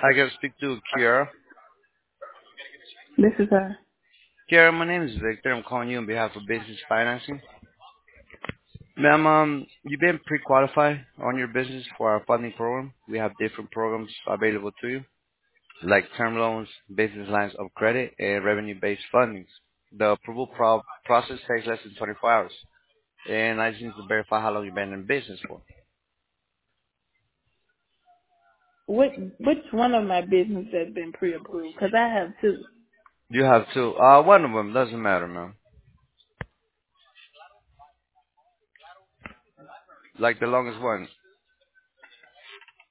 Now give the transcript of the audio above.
I can speak to Kiara. This is her. Kiara, my name is Victor. I'm calling you on behalf of Business Financing. Ma'am, you've been pre-qualified on your business for our funding program. We have different programs available to you, like term loans, business lines of credit, and revenue-based fundings. The approval process takes less than 24 hours, and I just need to verify how long you've been in business for. Which one of my business has been pre-approved? Because I have two. You have two. One of them doesn't matter, ma'am. Like the longest one.